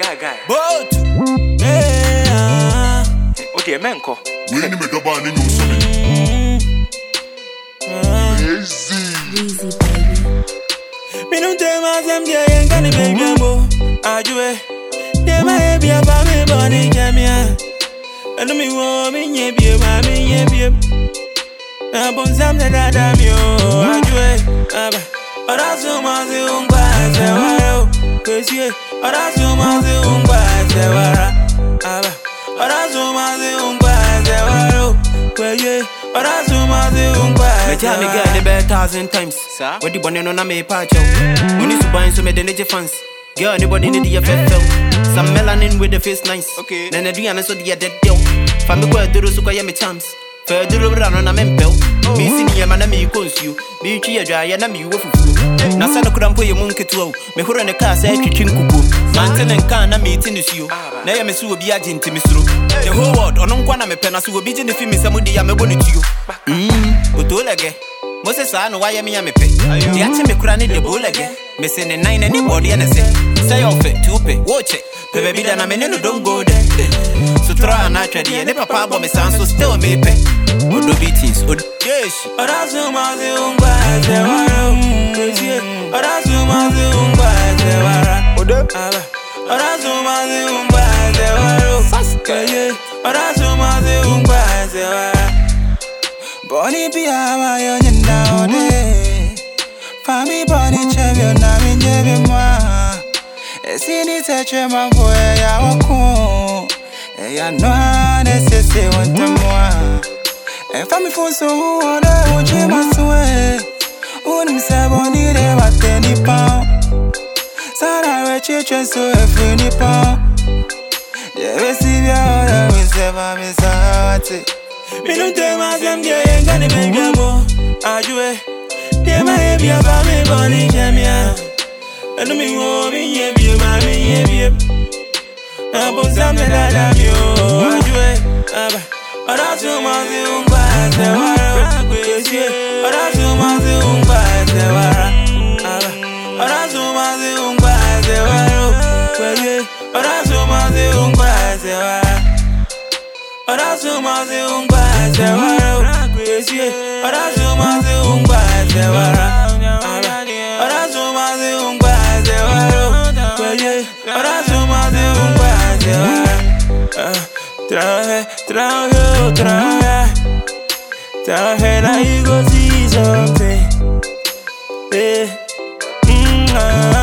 guy. Boat. Okay, menko. We need me double and you so easy. Easy, baby. Me don't tell myself ain't gonna be gambo. Ajwe. Dem I be about me body jamia. And me want me ye be. Na bon sam da da mi o. Ajwe. Aba. Ora so ma se ungwa se waro. Kwesi. Ora so ma se ungwa se wara. Aba. Ora so ma se ungwa se waro. Kwesi. Ora so ma se ungwa. Me tell me girl the bed 1,000 times. Sir? What the bunny no na me patch out. Money to buy so me the nature fans. Girl anybody need the FFL. Some melanin with the face nice. Okay. Then I do and so the dead girl. Family go do so kwa me chance. Fair do run on a mempel. Me see ya man me consu. Me try dry na me wo fufu. Na sa no kura mpo ye monke to. Me horo ne car say twitwin kuku. Manten en kan na me tin nsuo. Na ya me so obi agenti me suro. The whole world ono nkwa na me pe na so obi je ne fi me samudi ya me boni tuo. Otolege. Moses no why me ya me pe. Ya che me kura ne de bolege. Me say ne nine anybody and say off it to pay. Watch it. Baby that me no don't go there. So try and actually and papa bo me sound so still me pay. Odo beatings. Yes. Ora so ma se ungwa se waro. Kwesi. Ora so ma se ungwa se wara. Odo. Aba. Ora so ma se ungwa se waro. Kwesi. Ora so ma se ungwa se wara. Boni pia ma yo nyenda ode. Fami boni chevyo na minye moi. Esini teche mambo ya wako. Ya no necesse wanta moi. E fami fonso ode oje maswe. Unim se boni de bateni pa. Sara we cheche so efini pa. De resibia ode we se va me sate. Me don't tell myself ain't gonna be gambo. Ajwe. Dem I be about me body jamia. And me want me ye be. Na bon sam da mi o. Ajwe. Aba. Ora so ma se ungwa se wara. Kwesi. Ora so ma se ungwa se wara. Aba. Ora so ma se ungwa se wara. Kwesi. Ora so ma se ungwa se wara. Ora so ma se ungwa se wara. Kwesi. Ora so ma se ungwa se wara. Ora so ma se ungwa se wara. Kwesi. Ora so ma se ungwa se wara. Traje like you go see something.